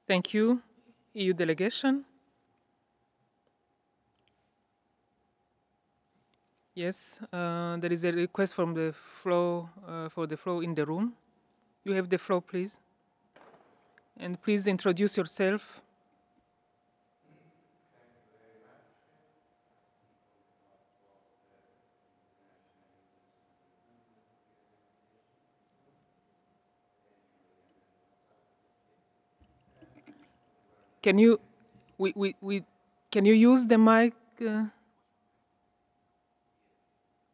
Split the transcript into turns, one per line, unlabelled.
Thank you. EU delegation. Yes, there is a request from the floor for the floor in the room. You have the floor, please. And please introduce yourself. Can you, we, can you use the mic?